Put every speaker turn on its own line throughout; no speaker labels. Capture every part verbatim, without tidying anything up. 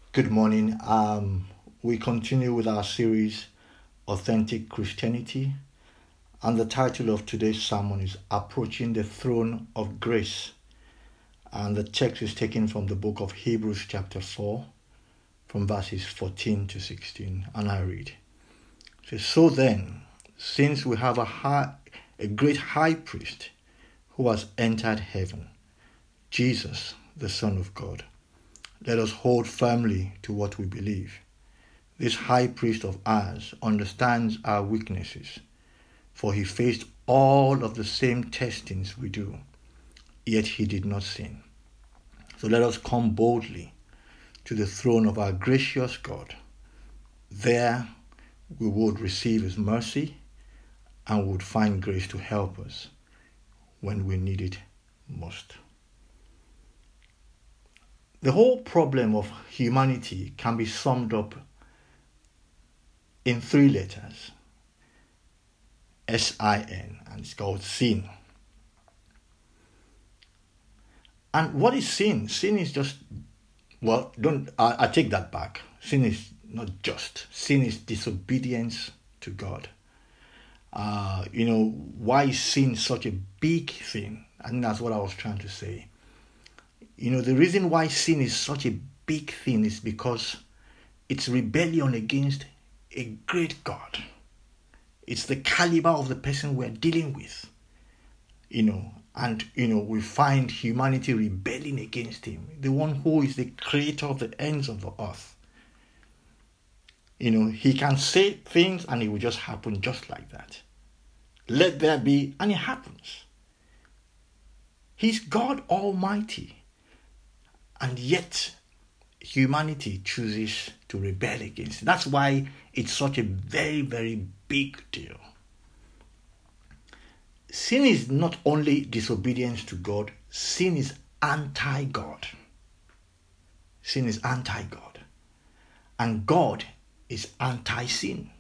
Good morning. Um, we continue with our series, Authentic Christianity, and the title of today's sermon is Approaching the Throne of Grace. And the text is taken from the book of Hebrews, chapter four, from verses fourteen to sixteen. And I read, it says, So then, since we have a, high, a great high priest who has entered heaven, Jesus, the Son of God, let us hold firmly to what we believe. This high priest of ours understands our weaknesses, for he faced all of the same testings we do, yet he did not sin. So let us come boldly to the throne of our gracious God. There we would receive his mercy and would find grace to help us when we need it most. The whole problem of humanity can be summed up in three letters, S I N, and it's called sin. And what is sin? Sin is just, well, don't I, I take that back. Sin is not just. Sin is disobedience to God. Uh, you know, why is sin such a big thing? I think that's what I was trying to say. You know, the reason why sin is such a big thing is because it's rebellion against a great God. It's the caliber of the person we're dealing with, you know, and, you know, we find humanity rebelling against him, the one who is the creator of the ends of the earth. You know, he can say things and it will just happen just like that. Let there be, and it happens. He's God Almighty. And yet, humanity chooses to rebel against it. That's why it's such a very, very big deal. Sin is not only disobedience to God, sin is anti-God. Sin is anti-God. And God is anti-sin.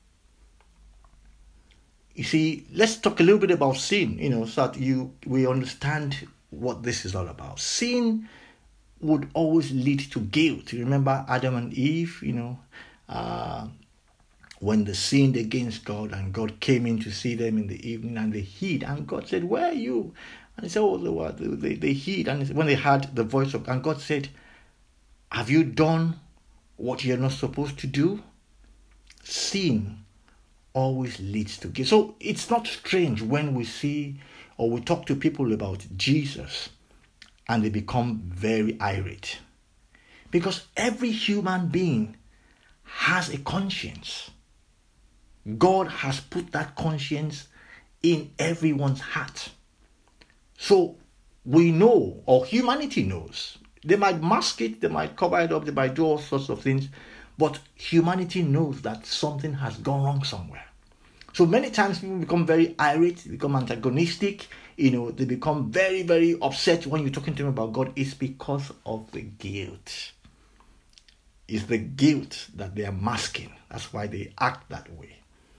You see, let's talk a little bit about sin, you know, so that you we understand what this is all about. Sin would always lead to guilt. You remember Adam and Eve, you know, uh, when they sinned against God and God came in to see them in the evening and they hid. And God said, where are you? And they said, oh, they, were, they, they hid. And when they heard the voice of God, and God said, have you done what you're not supposed to do? Sin always leads to guilt. So it's not strange when we see or we talk to people about Jesus and they become very irate. Because every human being has a conscience. God has put that conscience in everyone's heart. So we know, or humanity knows, they might mask it, they might cover it up, they might do all sorts of things, but humanity knows that something has gone wrong somewhere. So many times people become very irate, they become antagonistic, you know, they become very, very upset when you're talking to them about God. It's because of the guilt. It's the guilt that they are masking. That's why they act that way.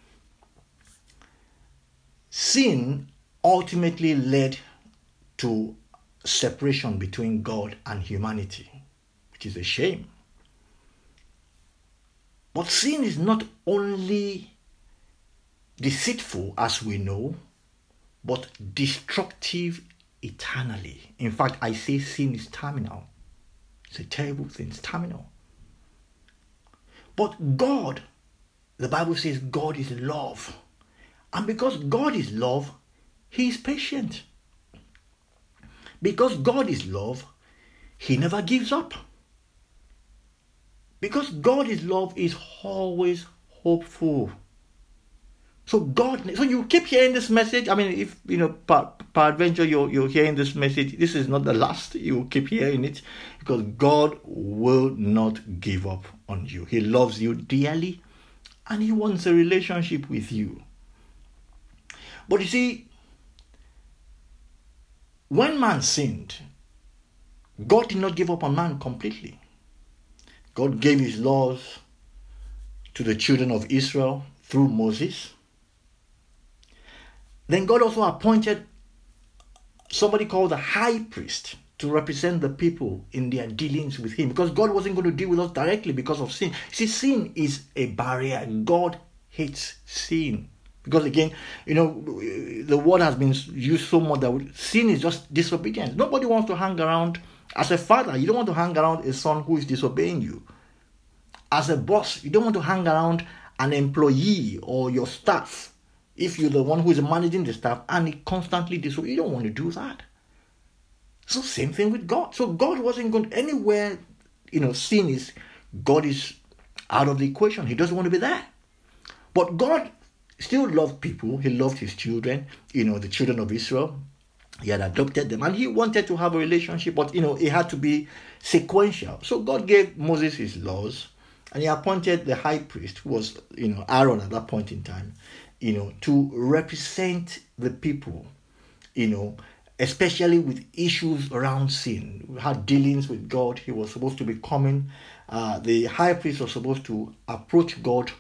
Sin ultimately led to separation between God and humanity, which is a shame. But sin is not only deceitful, as we know, but destructive eternally. In fact, I say sin is terminal. It's a terrible thing. It's terminal. But God, the Bible says God is love. And because God is love, he is patient. Because God is love, he never gives up. Because God is love, is always hopeful. So God, so you keep hearing this message. I mean, if, you know, per, peradventure you're, you're hearing this message, this is not the last. You will keep hearing it because God will not give up on you. He loves you dearly and he wants a relationship with you. But you see, when man sinned, God did not give up on man completely. God gave his laws to the children of Israel through Moses. Then God also appointed somebody called the high priest to represent the people in their dealings with him, because God wasn't going to deal with us directly because of sin. See, sin is a barrier. God hates sin. Because again, you know, the word has been used so much that sin is just disobedience. Nobody wants to hang around. As a father, you don't want to hang around a son who is disobeying you. As a boss, you don't want to hang around an employee or your staff, if you're the one who is managing the staff and he constantly disobeys. You don't want to do that. So same thing with God. So God wasn't going anywhere, you know, sin is, God is out of the equation. He doesn't want to be there. But God still loved people. He loved his children, you know, the children of Israel. He had adopted them and he wanted to have a relationship, but, you know, it had to be sequential. So God gave Moses his laws and he appointed the high priest, who was, you know, Aaron at that point in time, you know, to represent the people, you know, especially with issues around sin. We had dealings with God. He was supposed to be coming. Uh, the high priest was supposed to approach God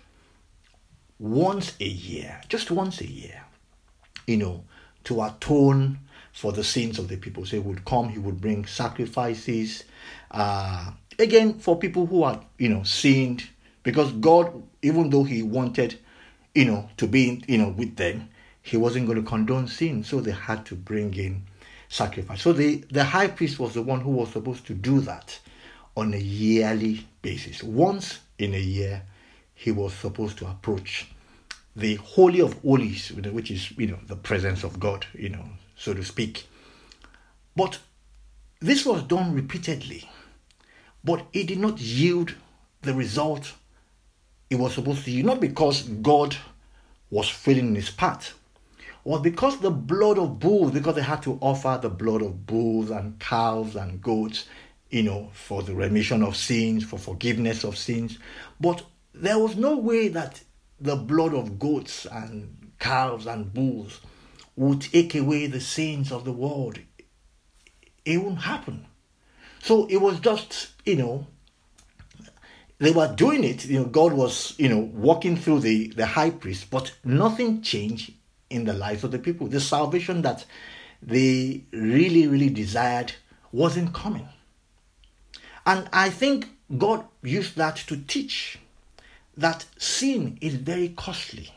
once a year, just once a year, you know, to atone for the sins of the people. So he would come, he would bring sacrifices, uh, again, for people who had, you know, sinned, because God, even though he wanted, you know, to be, you know, with them, he wasn't going to condone sin. So they had to bring in sacrifice. So the, the high priest was the one who was supposed to do that on a yearly basis. Once in a year, he was supposed to approach the Holy of Holies, which is, you know, the presence of God, you know, so to speak. But this was done repeatedly, but it did not yield the result it was supposed to yield, not because God was failing in his part, was because the blood of bulls, because they had to offer the blood of bulls and calves and goats, you know, for the remission of sins, for forgiveness of sins. But there was no way that the blood of goats and calves and bulls would take away the sins of the world. It wouldn't happen. So it was just, you know, they were doing it, you know, God was, you know, walking through the, the high priest, but nothing changed in the lives of the people. The salvation that they really, really desired wasn't coming. And I think God used that to teach that sin is very costly.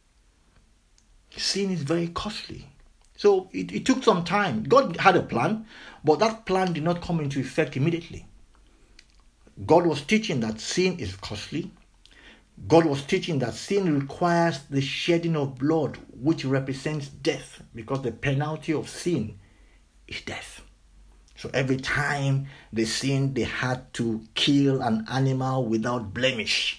Sin is very costly. So it, it took some time. God had a plan, but that plan did not come into effect immediately. God was teaching that sin is costly. God was teaching that sin requires the shedding of blood, which represents death, because the penalty of sin is death. So every time they sinned, they had to kill an animal without blemish.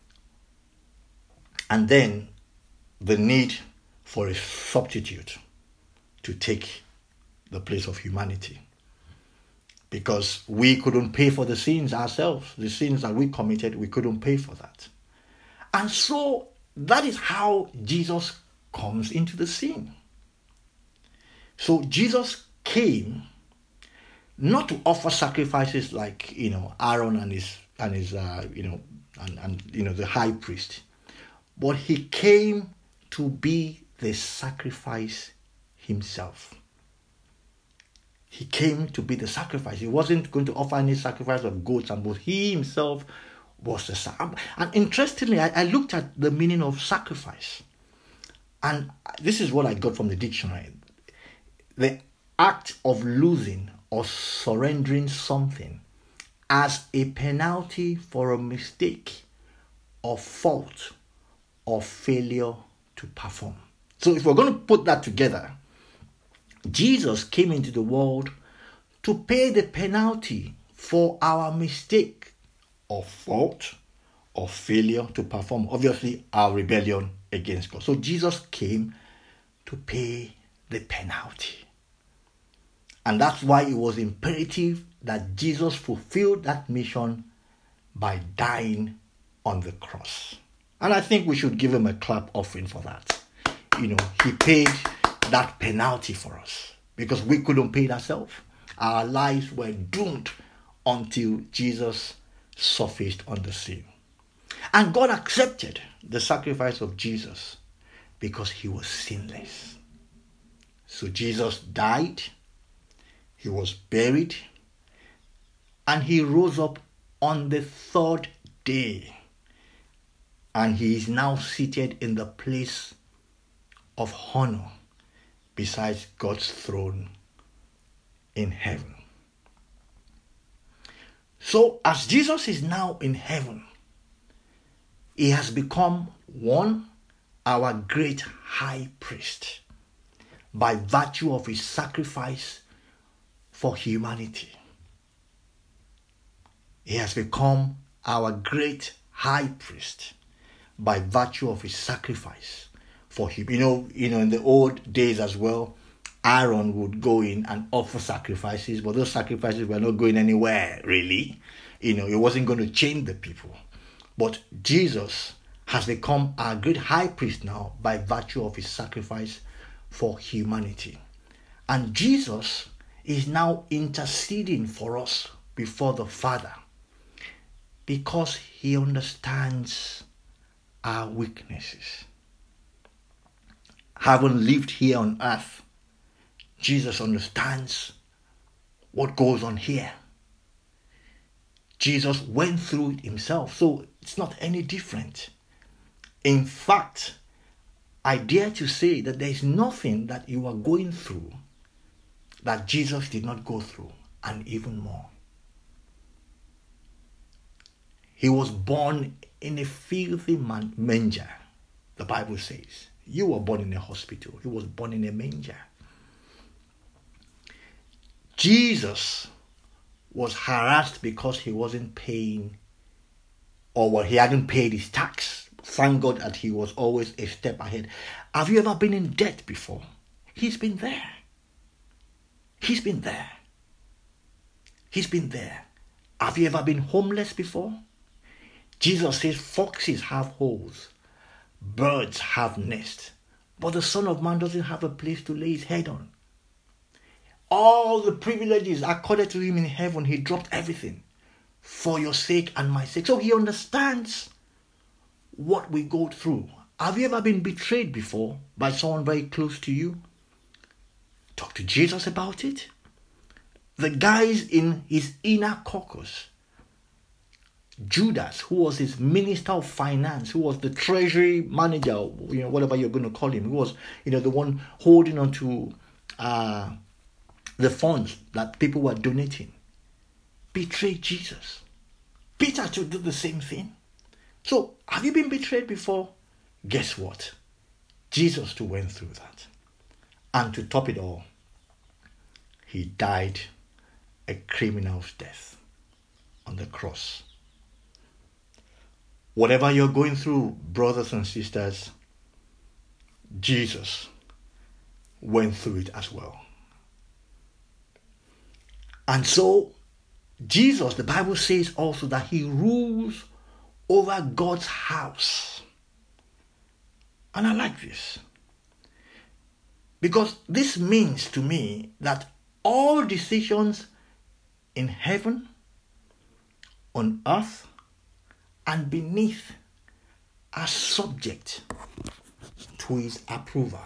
And then the need for a substitute to take the place of humanity. Because we couldn't pay for the sins ourselves. The sins that we committed, we couldn't pay for that. And so that is how Jesus comes into the scene. So Jesus came not to offer sacrifices like, you know, Aaron and his and his uh, you know and, and you know the high priest, but he came to be the sacrifice himself. He came to be the sacrifice. He wasn't going to offer any sacrifice of goats and bulls. He himself was the sacrifice. And interestingly, I, I looked at the meaning of sacrifice. And this is what I got from the dictionary. The act of losing or surrendering something as a penalty for a mistake or fault or failure to perform. So if we're going to put that together, Jesus came into the world to pay the penalty for our mistake or fault or failure to perform. Obviously, our rebellion against God. So Jesus came to pay the penalty. And that's why it was imperative that Jesus fulfilled that mission by dying on the cross. And I think we should give him a clap offering for that. You know, he paid that penalty for us because we couldn't pay it ourselves. Our lives were doomed until Jesus surfaced on the scene. And God accepted the sacrifice of Jesus because he was sinless. So Jesus died, He was buried, and he rose up on the third day. And he is now seated in the place of honor beside God's throne in heaven. So as Jesus is now in heaven, he has become one, our great high priest, by virtue of his sacrifice for humanity. He has become our great high priest by virtue of his sacrifice for him. You know, you know, in the old days as well, Aaron would go in and offer sacrifices, but those sacrifices were not going anywhere, really. You know, it wasn't going to change the people. But Jesus has become our great high priest now by virtue of his sacrifice for humanity. And Jesus is now interceding for us before the Father because he understands our weaknesses. Having lived here on earth, Jesus understands what goes on here. Jesus went through it himself, so it's not any different. In fact, I dare to say that there is nothing that you are going through that Jesus did not go through, and even more. He was born in a filthy man- manger, the Bible says. You were born in a hospital. He was born in a manger. Jesus was harassed because he wasn't paying, or well, he hadn't paid his tax. Thank God that he was always a step ahead. Have you ever been in debt before? He's been there. He's been there. He's been there. Have you ever been homeless before? Jesus says foxes have holes, birds have nests, but the Son of Man doesn't have a place to lay his head on. All the privileges accorded to him in heaven, he dropped everything for your sake and my sake. So he understands what we go through. Have you ever been betrayed before by someone very close to you? Talk to Jesus about it. The guys in his inner caucus, Judas, who was his minister of finance, who was the treasury manager, you know, whatever you're going to call him, who was, you know, the one holding on to uh, the funds that people were donating, betrayed Jesus. Peter to do the same thing. So, have you been betrayed before? Guess what? Jesus too went through that. And to top it all, he died a criminal's death on the cross. Whatever you're going through, brothers and sisters, Jesus went through it as well. And so, Jesus, the Bible says also that he rules over God's house. And I like this. Because this means to me that all decisions in heaven, on earth, and beneath are subject to his approval.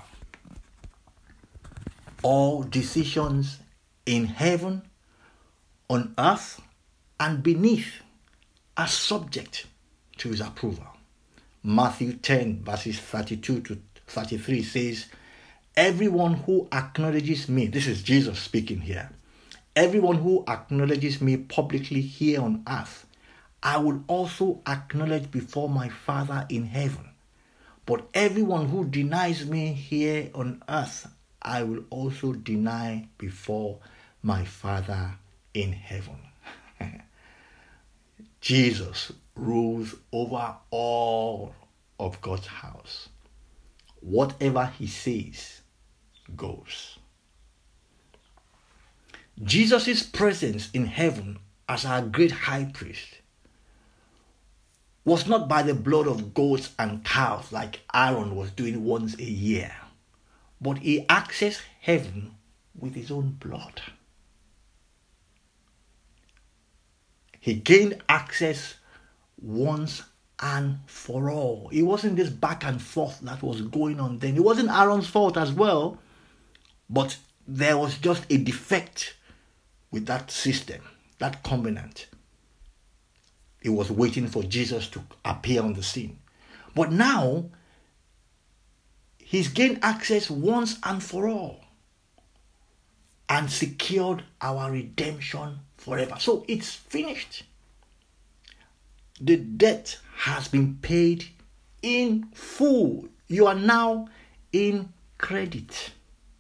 All decisions in heaven, on earth, and beneath are subject to his approval. Matthew ten verses thirty-two to thirty-three says, everyone who acknowledges me, this is Jesus speaking here, everyone who acknowledges me publicly here on earth, I will also acknowledge before my Father in heaven. But everyone who denies me here on earth, I will also deny before my Father in heaven. Jesus rules over all of God's house. Whatever he says goes. Jesus' presence in heaven as our great high priest was not by the blood of goats and cows like Aaron was doing once a year, but he accessed heaven with his own blood. He gained access once and for all. It wasn't this back and forth that was going on then. It wasn't Aaron's fault as well, but there was just a defect with that system, that covenant. It was waiting for Jesus to appear on the scene. But now, he's gained access once and for all and secured our redemption forever. So it's finished. The debt has been paid in full. You are now in credit.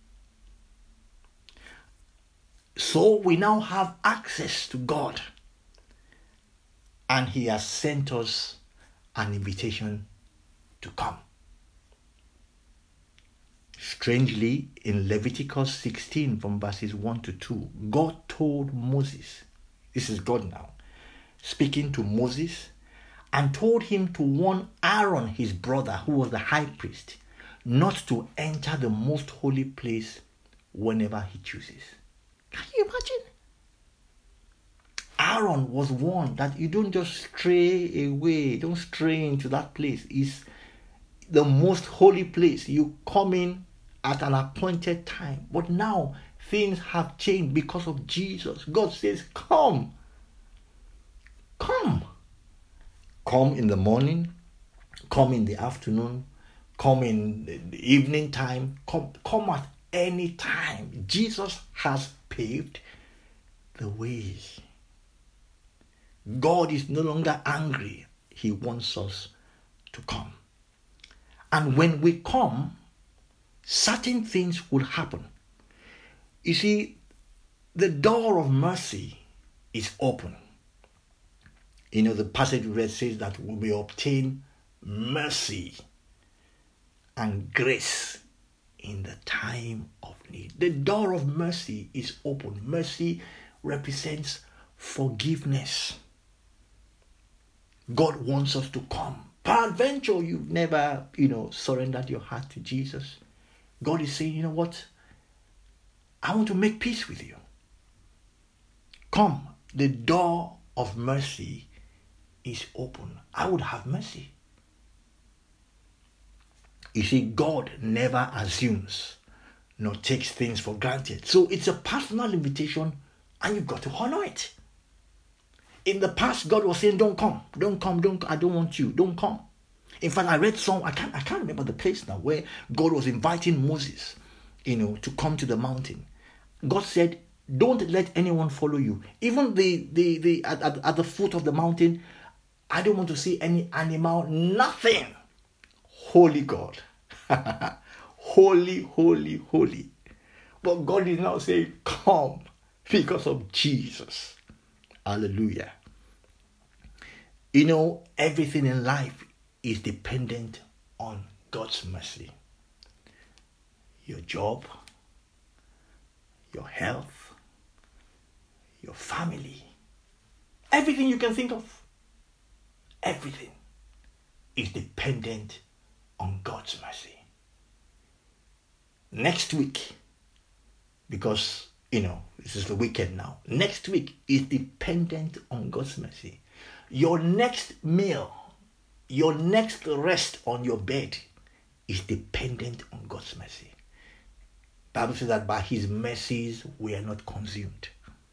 So we now have access to God. And he has sent us an invitation to come. Strangely, in Leviticus sixteen from verses one to two, God told Moses, this is God now, speaking to Moses, and told him to warn Aaron, his brother, who was the high priest, not to enter the most holy place whenever he chooses. Can you imagine? Aaron was warned that you don't just stray away, don't stray into that place. It's the most holy place. You come in at an appointed time. But now things have changed because of Jesus. God says, come. Come. Come in the morning. Come in the afternoon. Come in the evening time. Come, come at any time. Jesus has paved the way. God is no longer angry. He wants us to come. And when we come, certain things will happen. You see, the door of mercy is open. You know, the passage we read says that we will obtain mercy and grace in the time of need. The door of mercy is open. Mercy represents forgiveness. God wants us to come. Peradventure, you've never, you know, surrendered your heart to Jesus. God is saying, you know what? I want to make peace with you. Come. The door of mercy is open. I would have mercy. You see, God never assumes nor takes things for granted. So it's a personal invitation and you've got to honor it. In the past, God was saying, don't come, don't come, don't, I don't want you, don't come. In fact, I read some, I can't, I can't remember the place now, where God was inviting Moses, you know, to come to the mountain. God said, don't let anyone follow you. Even the, the, the, at, at, at the foot of the mountain, I don't want to see any animal, nothing. Holy God. Holy, holy, holy. But God is now saying, come, because of Jesus. Hallelujah. You know, everything in life is dependent on God's mercy. Your job, your health, your family, everything you can think of, everything is dependent on God's mercy. Next week, because, you know, this is the weekend now. Next week is dependent on God's mercy. Your next meal, your next rest on your bed is dependent on God's mercy. The Bible says that by his mercies we are not consumed.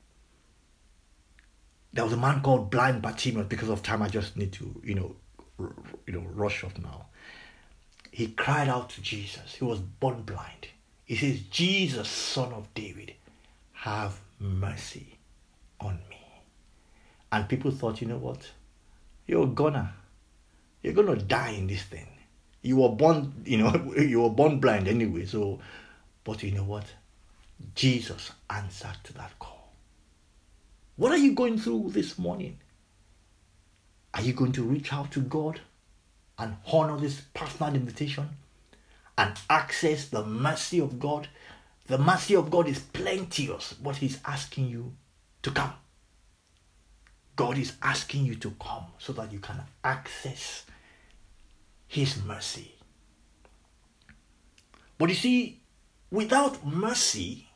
There was a man called blind Bartimaeus. Because of time, I just need to, you know, r- you know, rush off now. He cried out to Jesus. He was born blind. He says, Jesus, Son of David, have mercy on me. And people thought, you know what? You're gonna, you're gonna die in this thing. You were born, you know, you were born blind anyway. So, but you know what? Jesus answered to that call. What are you going through this morning? Are you going to reach out to God and honor this personal invitation and access the mercy of God? The mercy of God is plenteous, but he's asking you to come. God is asking you to come so that you can access his mercy. But you see, without mercy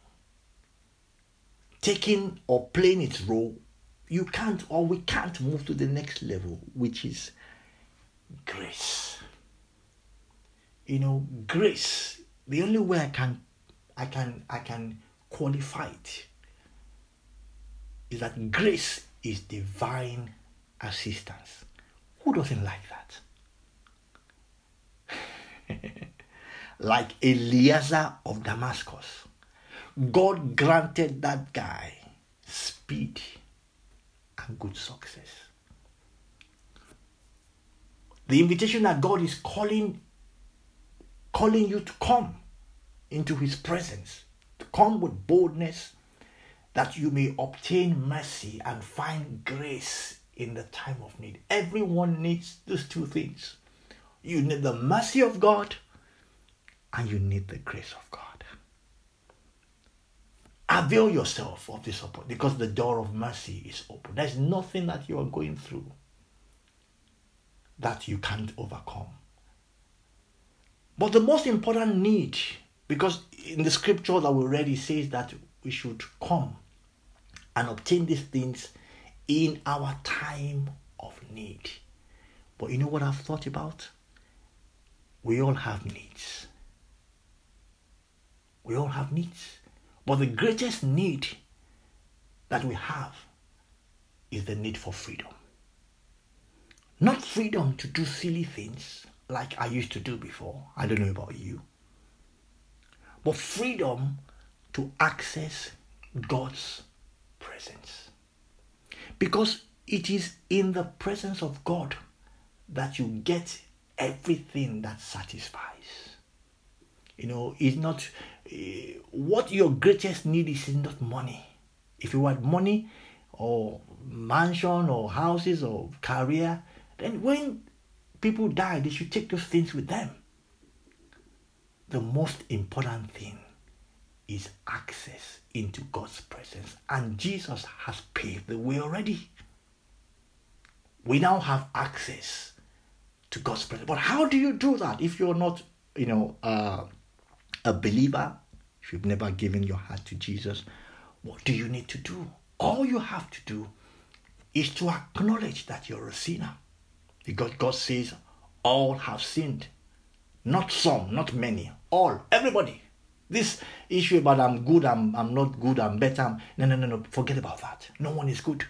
taking or playing its role, you can't, or we can't move to the next level, which is grace. You know, grace, the only way I can I can I can qualify it is that grace is divine assistance. Who doesn't like that? Like Eliezer of Damascus, God granted that guy speed and good success. The invitation that God is calling, calling you to come into his presence, to come with boldness, that you may obtain mercy and find grace in the time of need. Everyone needs these two things. You need the mercy of God and you need the grace of God. Avail yourself of this opportunity because the door of mercy is open. There's nothing that you are going through that you can't overcome. But the most important need, because in the scripture that we read, it says that we should come and obtain these things in our time of need. But you know what I've thought about? We all have needs. We all have needs. But the greatest need that we have is the need for freedom. Not freedom to do silly things like I used to do before. I don't know about you. But freedom to access God's presence. Because it is in the presence of God that you get everything that satisfies. You know, it's not, uh, what your greatest need is, is not money. If you want money or mansion or houses or career, then when people die, they should take those things with them. The most important thing is access into God's presence. And Jesus has paved the way already. We now have access to God's presence. But how do you do that if you're not, you know, uh, a believer? If you've never given your heart to Jesus, what do you need to do? All you have to do is to acknowledge that you're a sinner. Because God says, all have sinned. Not some, not many. All, everybody. This issue about I'm good, I'm, I'm not good, I'm better. I'm, no, no, no, no. Forget about that. No one is good.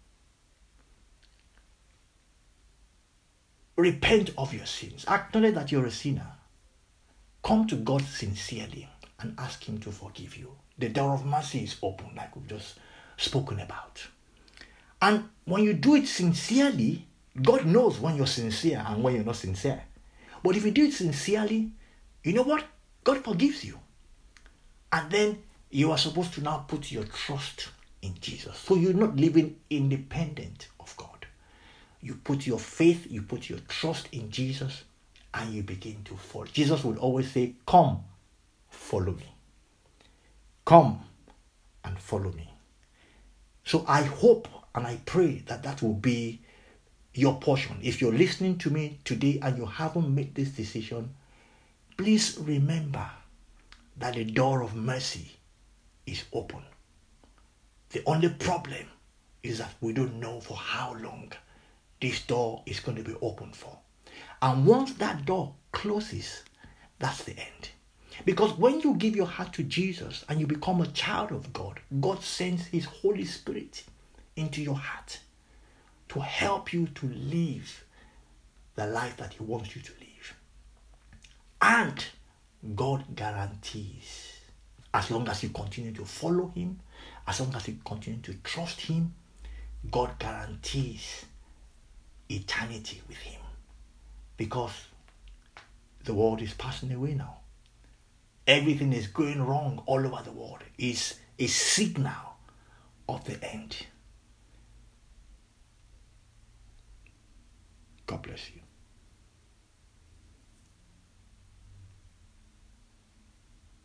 Repent of your sins. Acknowledge that you're a sinner. Come to God sincerely and ask him to forgive you. The door of mercy is open, like we've just spoken about. And when you do it sincerely, God knows when you're sincere and when you're not sincere. But if you do it sincerely, you know what? God forgives you. And then you are supposed to now put your trust in Jesus. So you're not living independent of God. You put your faith, you put your trust in Jesus, and you begin to follow. Jesus would always say, come, follow me. Come and follow me. So I hope and I pray that that will be your portion. If you're listening to me today and you haven't made this decision, please remember that the door of mercy is open. The only problem is that we don't know for how long this door is going to be open for. And once that door closes, that's the end. Because when you give your heart to Jesus and you become a child of God, God sends his Holy Spirit into your heart to help you to live the life that he wants you to live. And God guarantees, as long as you continue to follow him, as long as you continue to trust him, God guarantees eternity with him. Because the world is passing away now. Everything is going wrong all over the world. It's a signal of the end. God bless you.